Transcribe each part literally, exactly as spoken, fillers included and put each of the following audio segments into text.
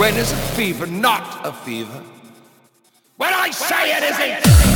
When is a fever not a fever? When I say it isn't!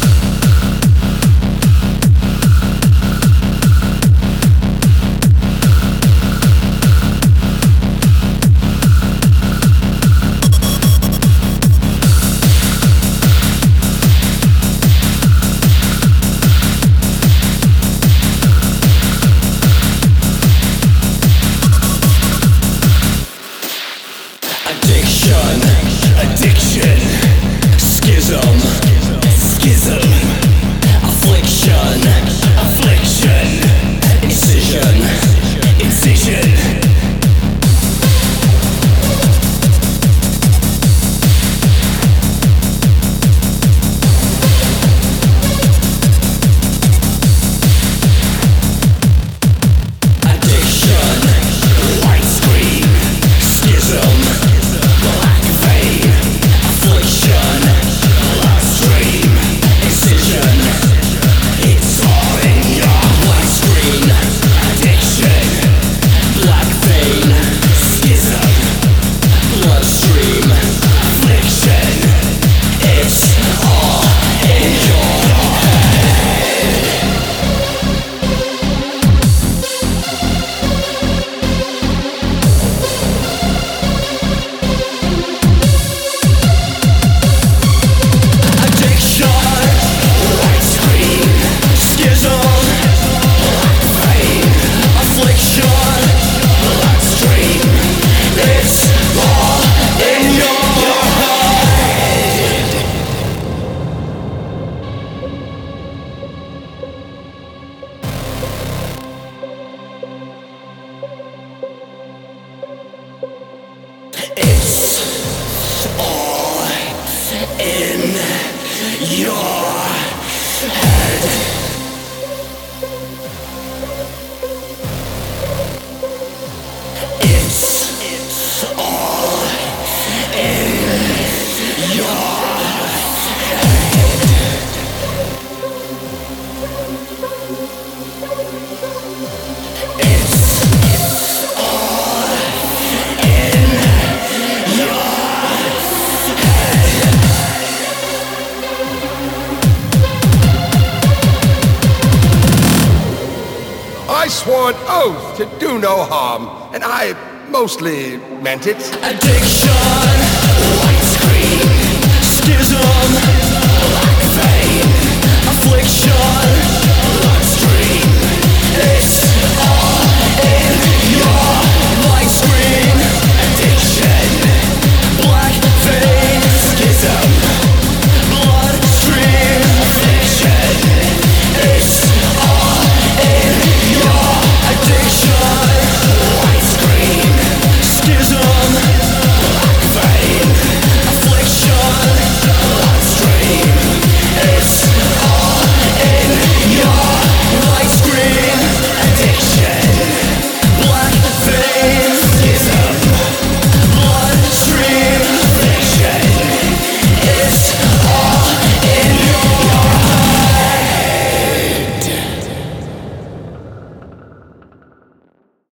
Addiction, addiction, schism, schism, affliction, affliction, incision, incision. It's all in your head. It's, it's all in your head. It's, it's all in your head. I swore an oath to do no harm, and I mostly meant it. Addiction, white screen, schism.